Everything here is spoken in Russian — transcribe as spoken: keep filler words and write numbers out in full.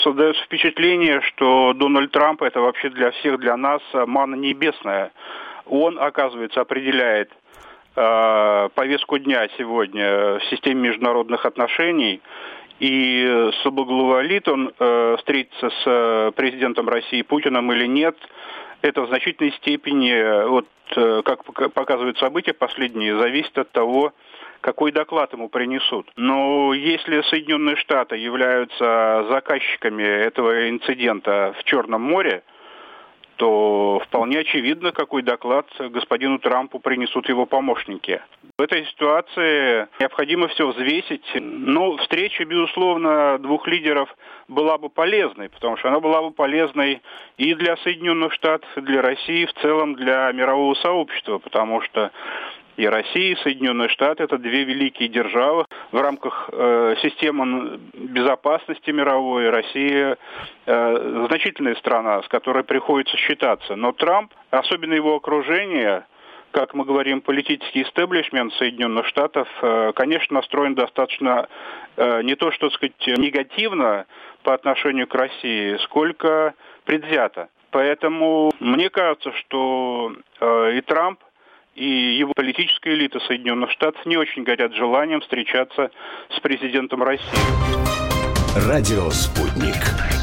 Создается впечатление, что Дональд Трамп — это вообще для всех, для нас манна небесная. Он, оказывается, определяет э, повестку дня сегодня в системе международных отношений. И соблаговолит он э, встретиться с э, президентом России Путиным или нет, это в значительной степени, вот, э, как показывают события последние, зависит от того, какой доклад ему принесут. Но если Соединенные Штаты являются заказчиками этого инцидента в Черном море, то вполне очевидно, какой доклад господину Трампу принесут его помощники. В этой ситуации необходимо все взвесить. Но встреча, безусловно, двух лидеров была бы полезной, потому что она была бы полезной и для Соединенных Штатов, и для России, в целом для мирового сообщества, потому что и Россия, и Соединенные Штаты — это две великие державы. В рамках э, системы безопасности мировой Россия э, значительная страна, с которой приходится считаться. Но Трамп, особенно его окружение, как мы говорим, политический истеблишмент Соединенных Штатов, э, конечно, настроен достаточно э, не то, что, так сказать, негативно по отношению к России, сколько предвзято. Поэтому мне кажется, что э, и Трамп, и его политическая элита Соединенных Штатов не очень горят желанием встречаться с президентом России. Радио «Спутник».